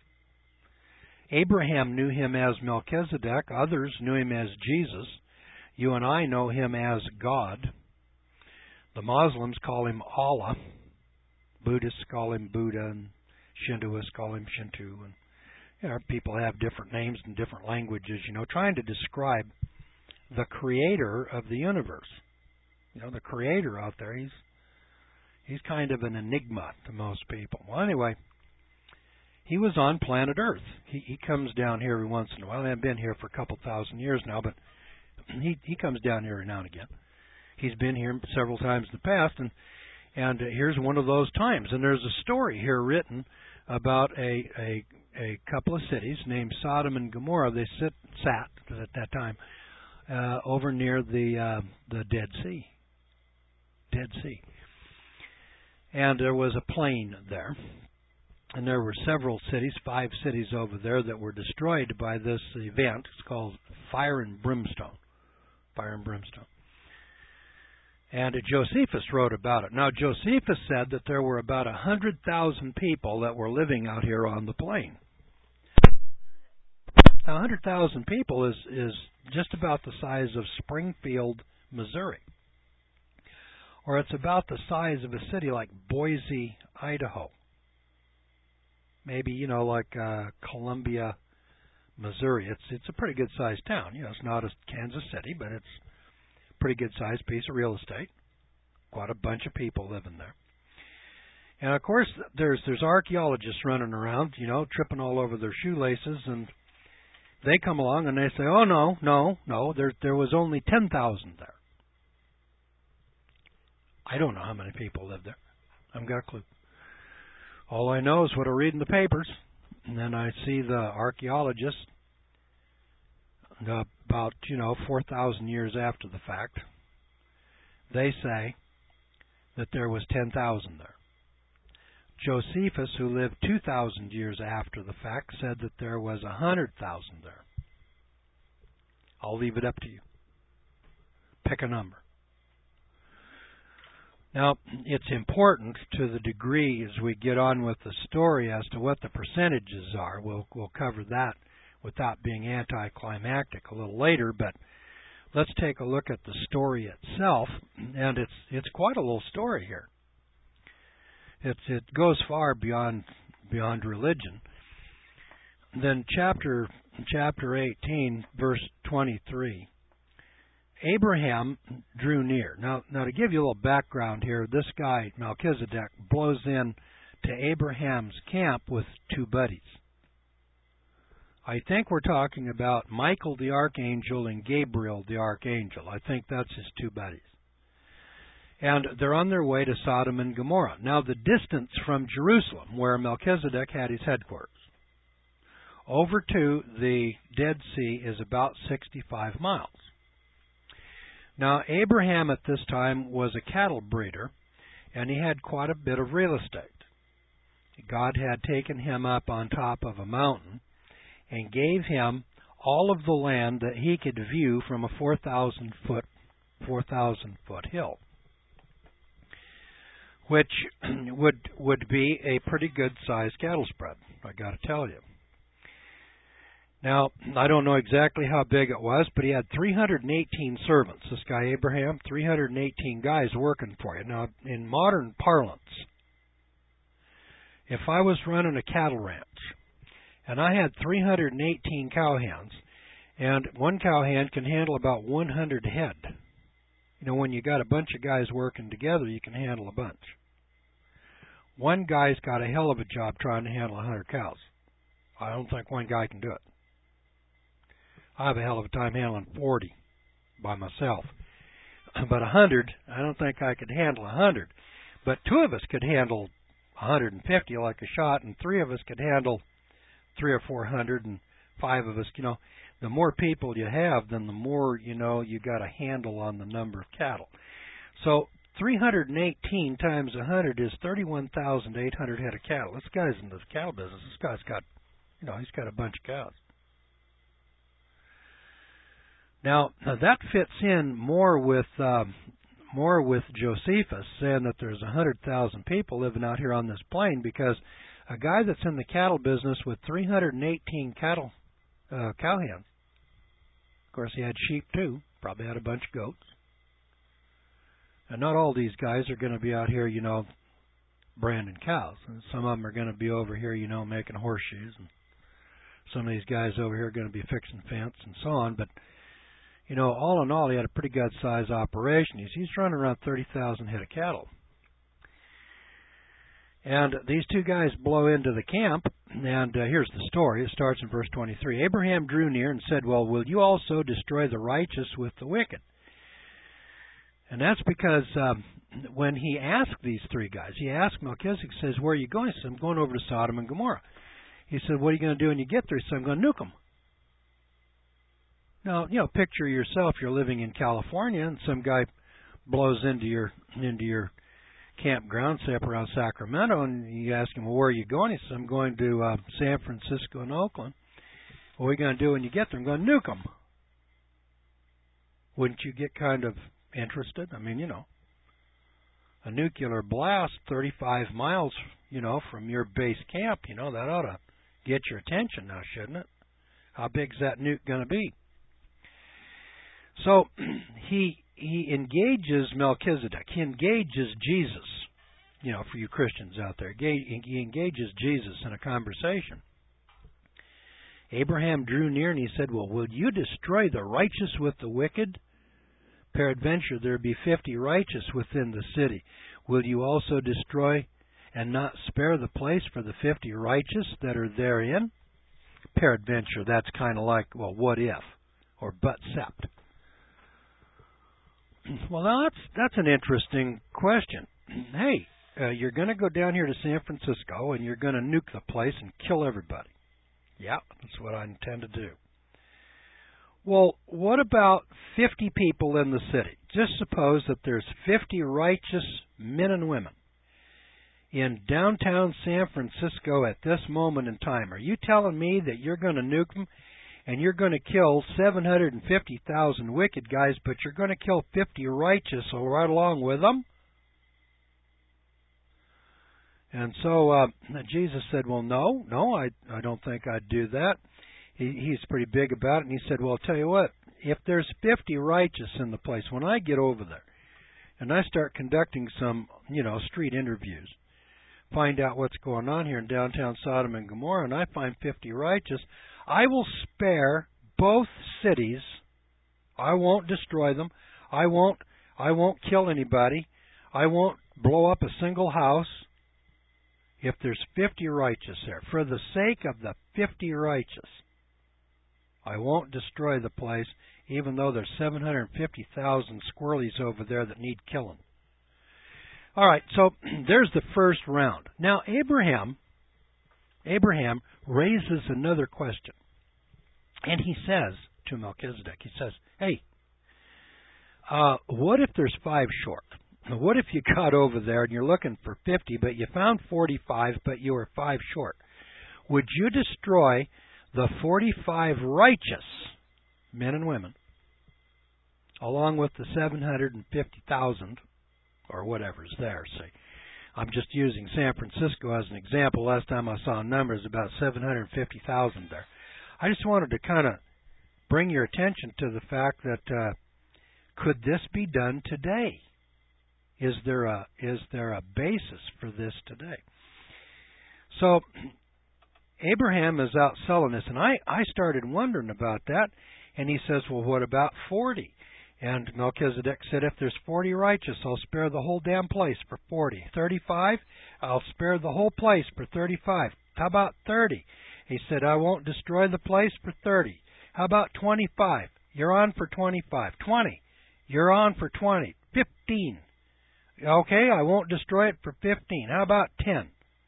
Abraham knew him as Melchizedek. Others knew him as Jesus. You and I know him as God. The Muslims call him Allah. Buddhists call him Buddha, and Shintoists call him Shinto. And people have different names in different languages, trying to describe the creator of the universe. The creator out there, he's kind of an enigma to most people. Well, anyway, he was on planet Earth. He comes down here every once in a while. I've been here for a couple thousand years now, but he comes down here every now and again. He's been here several times in the past, and here's one of those times. And there's a story here written about a couple of cities named Sodom and Gomorrah. They sat at that time over near the Dead Sea. And there was a plain there. And there were several cities, 5 cities over there, that were destroyed by this event. It's called Fire and Brimstone. Fire and Brimstone. And Josephus wrote about it. Now, Josephus said that there were about 100,000 people that were living out here on the plain. Now, 100,000 people is just about the size of Springfield, Missouri. Or it's about the size of a city like Boise, Idaho. Maybe, like Columbia, Missouri. It's a pretty good-sized town. It's not as Kansas City, but it's a pretty good-sized piece of real estate. Quite a bunch of people living there. And, of course, there's archaeologists running around, tripping all over their shoelaces, and they come along and they say, oh, no, there was only 10,000 there. I don't know how many people lived there. I haven't got a clue. All I know is what I read in the papers, and then I see the archaeologists about, 4,000 years after the fact. They say that there was 10,000 there. Josephus, who lived 2,000 years after the fact, said that there was 100,000 there. I'll leave it up to you. Pick a number. Now, it's important to the degree as we get on with the story as to what the percentages are. We'll cover that without being anticlimactic a little later, but let's take a look at the story itself, and it's quite a little story here. It goes far beyond religion. Then chapter 18, verse 23. Abraham drew near. Now to give you a little background here, this guy, Melchizedek, blows in to Abraham's camp with 2 buddies. I think we're talking about Michael the Archangel and Gabriel the Archangel. I think that's his 2 buddies. And they're on their way to Sodom and Gomorrah. Now the distance from Jerusalem, where Melchizedek had his headquarters, over to the Dead Sea is about 65 miles. Now, Abraham at this time was a cattle breeder, and he had quite a bit of real estate. God had taken him up on top of a mountain and gave him all of the land that he could view from a 4,000-foot hill, which would be a pretty good-sized cattle spread, I got to tell you. Now, I don't know exactly how big it was, but he had 318 servants. This guy Abraham, 318 guys working for you. Now, in modern parlance, if I was running a cattle ranch and I had 318 cowhands, and one cowhand can handle about 100 head. When you got a bunch of guys working together, you can handle a bunch. One guy's got a hell of a job trying to handle 100 cows. I don't think one guy can do it. I have a hell of a time handling 40 by myself. But 100, I don't think I could handle 100. But 2 of us could handle 150 like a shot, and 3 of us could handle 300 or 400, and 5 of us, the more people you have, then the more, you got a handle on the number of cattle. So 318 times 100 is 31,800 head of cattle. This guy's in the cattle business. This guy's got, he's got a bunch of cows. Now that fits in more with Josephus saying that there's 100,000 people living out here on this plain, because a guy that's in the cattle business with 318 cowhands, of course he had sheep too, probably had a bunch of goats. And not all these guys are going to be out here, branding cows. And some of them are going to be over here, making horseshoes. And some of these guys over here are going to be fixing fence and so on. But all in all, he had a pretty good size operation. He's running around 30,000 head of cattle. And these 2 guys blow into the camp, and here's the story. It starts in verse 23. Abraham drew near and said, well, will you also destroy the righteous with the wicked? And that's because when he asked these 3 guys, he asked Melchizedek, says, where are you going? He said, I'm going over to Sodom and Gomorrah. He said, what are you going to do when you get there? He said, I'm going to nuke them. Now, picture yourself, you're living in California, and some guy blows into your campground, say up around Sacramento, and you ask him, well, where are you going? He says, I'm going to San Francisco and Oakland. What are you going to do when you get there? I'm going to nuke them. Wouldn't you get kind of interested? I mean, a nuclear blast 35 miles, from your base camp, that ought to get your attention now, shouldn't it? How big's that nuke going to be? So he engages Melchizedek. He engages Jesus, for you Christians out there. He engages Jesus in a conversation. Abraham drew near and he said, well, will you destroy the righteous with the wicked? Peradventure there be 50 righteous within the city. Will you also destroy and not spare the place for the 50 righteous that are therein? Peradventure, that's kind of like, well, what if? Or but sept. Well, now that's an interesting question. Hey, you're going to go down here to San Francisco and you're going to nuke the place and kill everybody. Yeah, that's what I intend to do. Well, what about 50 people in the city? Just suppose that there's 50 righteous men and women in downtown San Francisco at this moment in time. Are you telling me that you're going to nuke them and you're going to kill 750,000 wicked guys, but you're going to kill 50 righteous right along with them? And so Jesus said, well, no, I don't think I'd do that. He's pretty big about it, and he said, well, I'll tell you what, if there's 50 righteous in the place, when I get over there and I start conducting some, street interviews, find out what's going on here in downtown Sodom and Gomorrah, and I find 50 righteous, I will spare both cities. I won't destroy them. I won't kill anybody. I won't blow up a single house. If there's 50 righteous there, for the sake of the 50 righteous, I won't destroy the place, even though there's 750,000 squirrelies over there that need killing. All right, so there's the first round. Now, Abraham raises another question. And he says to Melchizedek, he says, hey, what if there's 5 short? What if you got over there and you're looking for 50, but you found 45, but you were 5 short? Would you destroy the 45 righteous men and women, along with the 750,000 or whatever's there? See, I'm just using San Francisco as an example. Last time I saw numbers about 750,000 there. I just wanted to kind of bring your attention to the fact that could this be done today? Is there a basis for this today? So Abraham is out selling this, and I started wondering about that, and he says, well, what about 40? And Melchizedek said, if there's 40 righteous, I'll spare the whole damn place for 40. 35, I'll spare the whole place for 35. How about 30? He said, I won't destroy the place for 30. How about 25? You're on for 25. 20, you're on for 20. 15. Okay, I won't destroy it for 15. How about 10?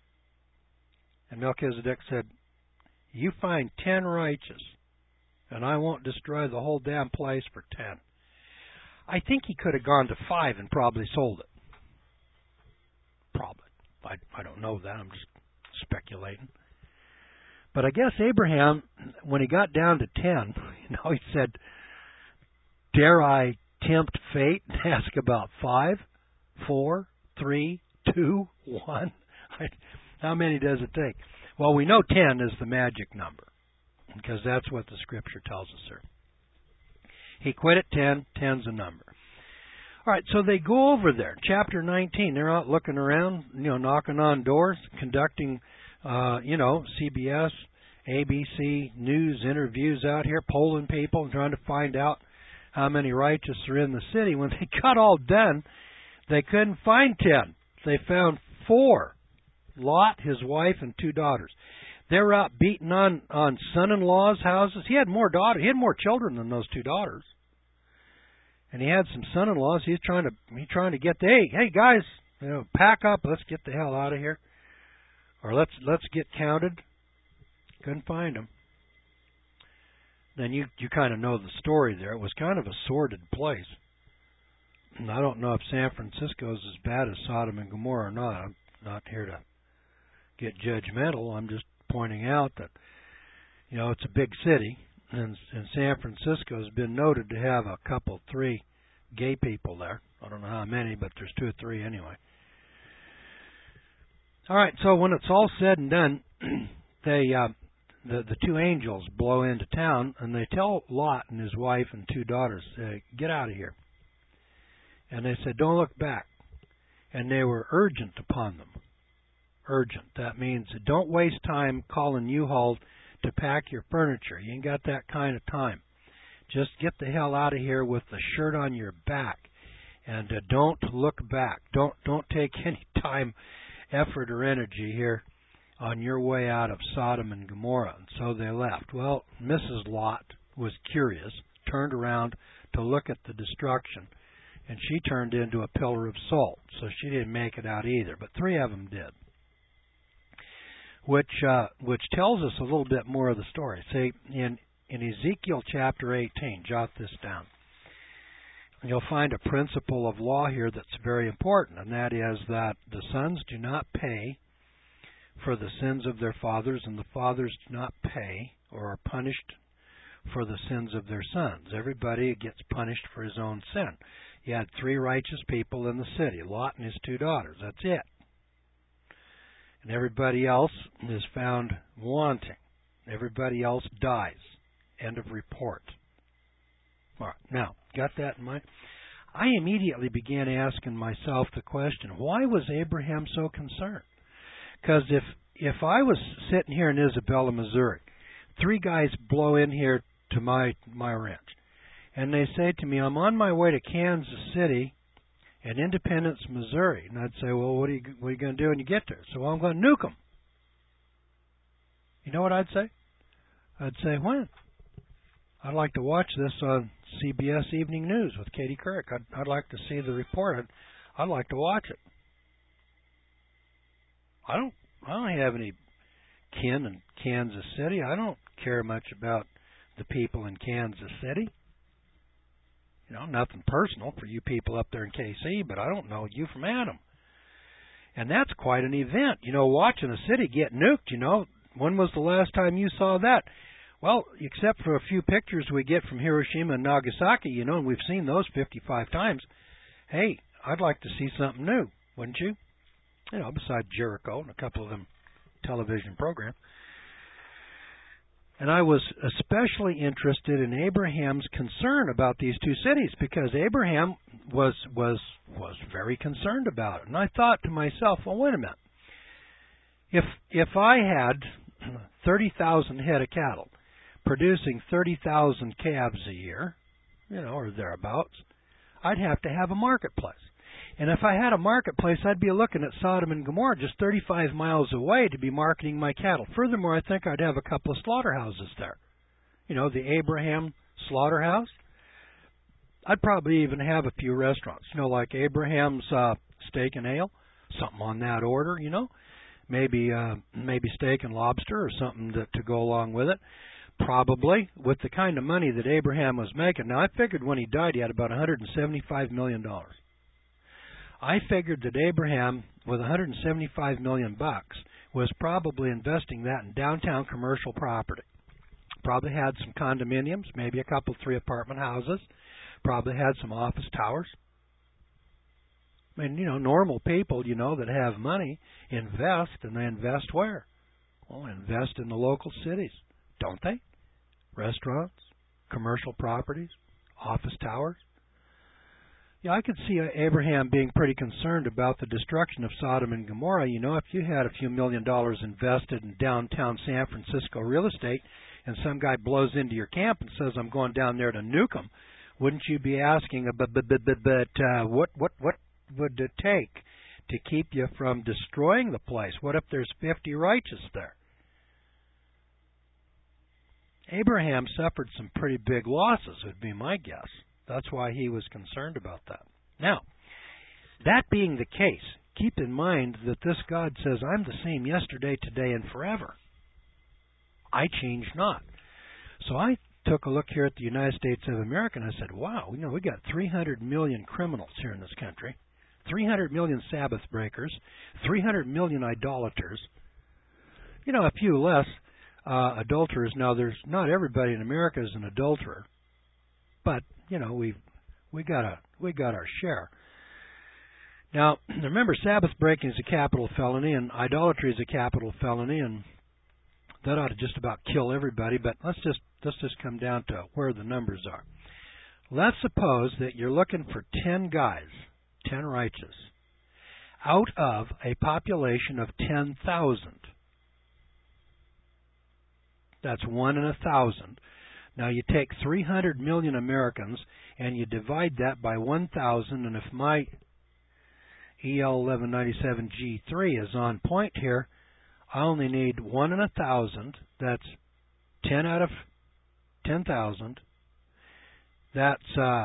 And Melchizedek said, you find 10 righteous, and I won't destroy the whole damn place for 10. I think he could have gone to 5 and probably sold it. Probably. I don't know that. I'm just speculating. But I guess Abraham, when he got down to 10, he said, dare I tempt fate and ask about 5? 4, 3, 2, 1. How many does it take? Well, we know 10 is the magic number, because that's what the Scripture tells us here. He quit at 10. 10's a number. All right, so they go over there. Chapter 19, they're out looking around, knocking on doors, conducting, CBS, ABC news interviews out here, polling people, and trying to find out how many righteous are in the city. When they got all done, they couldn't find 10. They found 4. Lot, his wife, and 2 daughters. They were out beating on son-in-law's houses. He had more daughters. He had more children than those 2 daughters. And he had some son-in-laws. He's trying to get hey guys, pack up. Let's get the hell out of here. Or let's get counted. Couldn't find them. Then you kind of know the story there. It was kind of a sordid place. I don't know if San Francisco is as bad as Sodom and Gomorrah or not. I'm not here to get judgmental. I'm just pointing out that, it's a big city, and San Francisco has been noted to have a couple, 3 gay people there. I don't know how many, but there's 2 or 3 anyway. All right, so when it's all said and done, the 2 angels blow into town, and they tell Lot and his wife and 2 daughters, get out of here. And they said, don't look back. And they were urgent upon them. Urgent. That means don't waste time calling U-Haul to pack your furniture. You ain't got that kind of time. Just get the hell out of here with the shirt on your back. And don't look back. Don't take any time, effort, or energy here on your way out of Sodom and Gomorrah. And so they left. Well, Mrs. Lot was curious, turned around to look at the destruction, and she turned into a pillar of salt. So she didn't make it out either, but 3 of them did. Which tells us a little bit more of the story. See, in Ezekiel chapter 18, jot this down. You'll find a principle of law here that's very important, and that is that the sons do not pay for the sins of their fathers, and the fathers do not pay or are punished for the sins of their sons. Everybody gets punished for his own sin. You had 3 righteous people in the city, Lot and his 2 daughters. That's it. And everybody else is found wanting. Everybody else dies. End of report. All right, now, got that in mind? I immediately began asking myself the question, why was Abraham so concerned? Because if I was sitting here in Isabella, Missouri, 3 guys blow in here to my ranch, and they say to me, I'm on my way to Kansas City and Independence, Missouri. And I'd say, well, what are you going to do when you get there? So, well, I'm going to nuke them. You know what I'd say? I'd say, when? I'd like to watch this on CBS Evening News with Katie Couric. I'd like to see the report. I'd like to watch it. I don't have any kin in Kansas City. I don't care much about the people in Kansas City. Nothing personal for you people up there in KC, but I don't know you from Adam. And that's quite an event. Watching a city get nuked, when was the last time you saw that? Well, except for a few pictures we get from Hiroshima and Nagasaki, and we've seen those 55 times. Hey, I'd like to see something new, wouldn't you? Besides Jericho and a couple of them television programs. And I was especially interested in Abraham's concern about these 2 cities, because Abraham was very concerned about it. And I thought to myself, well, wait a minute. If I had 30,000 head of cattle producing 30,000 calves a year, or thereabouts, I'd have to have a marketplace. And if I had a marketplace, I'd be looking at Sodom and Gomorrah just 35 miles away to be marketing my cattle. Furthermore, I think I'd have a couple of slaughterhouses there. The Abraham slaughterhouse. I'd probably even have a few restaurants, like Abraham's Steak and Ale, something on that order, Maybe steak and lobster or something to go along with it. Probably with the kind of money that Abraham was making. Now, I figured when he died, he had about $175 million. I figured that Abraham, with $175 million, was probably investing that in downtown commercial property. Probably had some condominiums, maybe a couple, 3 apartment houses. Probably had some office towers. I mean, normal people, that have money invest, and they invest where? Well, invest in the local cities, don't they? Restaurants, commercial properties, office towers. Yeah, I could see Abraham being pretty concerned about the destruction of Sodom and Gomorrah. If you had a few $1 million invested in downtown San Francisco real estate, and some guy blows into your camp and says, I'm going down there to nuke them, wouldn't you be asking, but what would it take to keep you from destroying the place? What if there's 50 righteous there? Abraham suffered some pretty big losses, would be my guess. That's why he was concerned about that. Now, that being the case, keep in mind that this God says, I'm the same yesterday, today, and forever. I change not. So I took a look here at the United States of America, and I said, wow, we got 300 million criminals here in this country, 300 million Sabbath breakers, 300 million idolaters, a few less adulterers. Now, there's not everybody in America is an adulterer, but we got our share. Now, remember, Sabbath breaking is a capital felony, and idolatry is a capital felony, and that ought to just about kill everybody. But let's just come down to where the numbers are. Let's suppose that you're looking for 10 guys, 10 righteous, out of a population of 10,000. That's 1 in 1,000. Now you take 300 million Americans and you divide that by 1,000, and if my EL 1197G3 is on point here, I only need 1 in 1,000. That's 10 out of 10,000. That's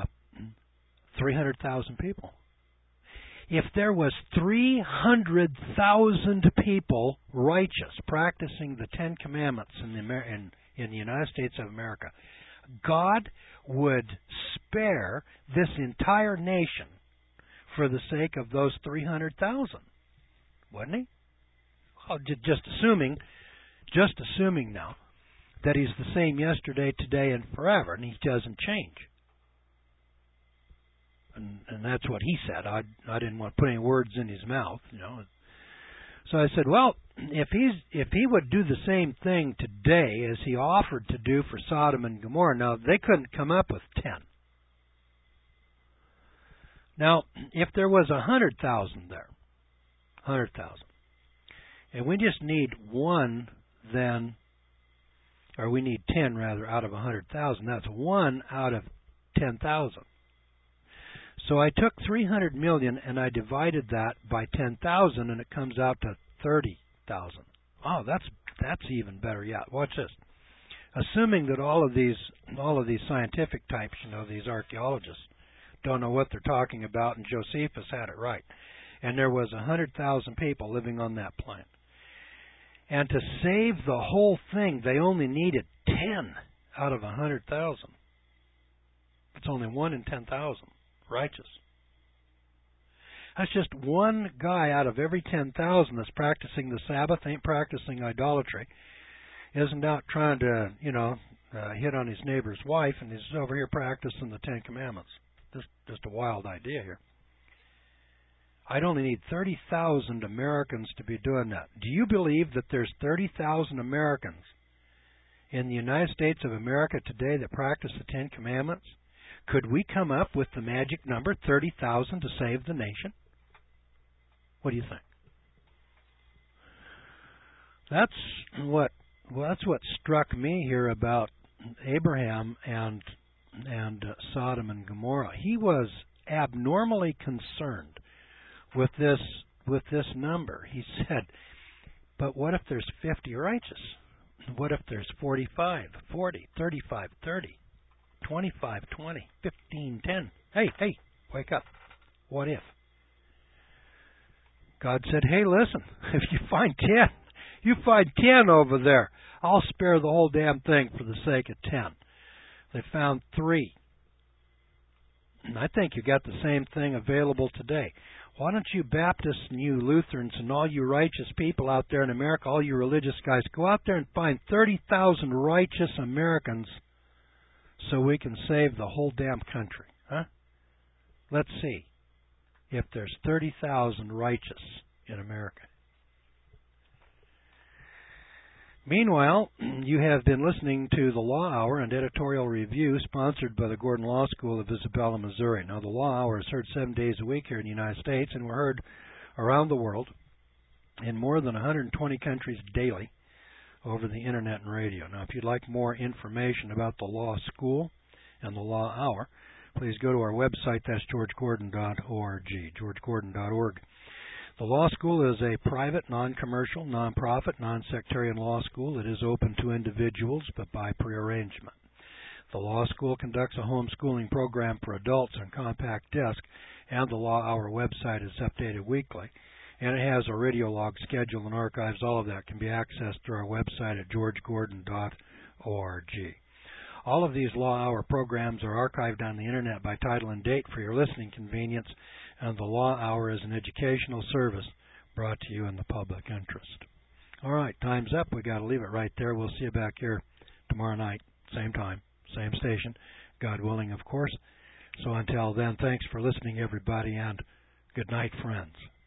300,000 people. If there was 300,000 people righteous practicing the Ten Commandments in the United States of America, God would spare this entire nation for the sake of those 300,000, wouldn't He? Well, just assuming now that He's the same yesterday, today, and forever, and He doesn't change. And that's what He said. I didn't want to put any words in His mouth, So I said, well, if He would do the same thing today as He offered to do for Sodom and Gomorrah, now they couldn't come up with 10. Now, if there was 100,000 there, 100,000, and we just need 1, then, or we need 10 rather out of 100,000. That's 1 out of 10,000. So I took 300 million and I divided that by 10,000, and it comes out to 30,000. Oh, that's even better yet. Watch this. Assuming that all of these scientific types, these archaeologists, don't know what they're talking about, and Josephus had it right, and there was 100,000 people living on that planet. And to save the whole thing, they only needed 10 out of 100,000. It's only 1 in 10,000 righteous. That's just one guy out of every 10,000 that's practicing the Sabbath, ain't practicing idolatry, isn't out trying to, hit on his neighbor's wife, and he's over here practicing the Ten Commandments. Just a wild idea here. I'd only need 30,000 Americans to be doing that. Do you believe that there's 30,000 Americans in the United States of America today that practice the Ten Commandments? Could we come up with the magic number 30,000 to save the nation? What do you think? That's what struck me here about Abraham and Sodom and Gomorrah. He was abnormally concerned with this number. He said, but what if there's 50 righteous? What if there's 45, 40, 35, 30, 25, 20, 15, 10? Hey, wake up. What if? God said, hey, listen, if you find 10 over there, I'll spare the whole damn thing for the sake of 10. They found 3. And I think you got the same thing available today. Why don't you Baptists and you Lutherans and all you righteous people out there in America, all you religious guys, go out there and find 30,000 righteous Americans so we can save the whole damn country. Huh? Let's see if there's 30,000 righteous in America. Meanwhile, you have been listening to the Law Hour and Editorial Review sponsored by the Gordon Law School of Isabella, Missouri. Now, the Law Hour is heard 7 days a week here in the United States, and we're heard around the world in more than 120 countries daily over the Internet and radio. Now, if you'd like more information about the Law School and the Law Hour, please go to our website. That's georgegordon.org, georgegordon.org. The Law School is a private, non-commercial, non-profit, non-sectarian law school. It is open to individuals, but by prearrangement. The Law School conducts a homeschooling program for adults on compact disc, and the Law Hour website is updated weekly. And it has a radio log schedule and archives. All of that can be accessed through our website at georgegordon.org. All of these Law Hour programs are archived on the Internet by title and date for your listening convenience, and the Law Hour is an educational service brought to you in the public interest. All right, time's up. We got to leave it right there. We'll see you back here tomorrow night, same time, same station, God willing, of course. So until then, thanks for listening, everybody, and good night, friends.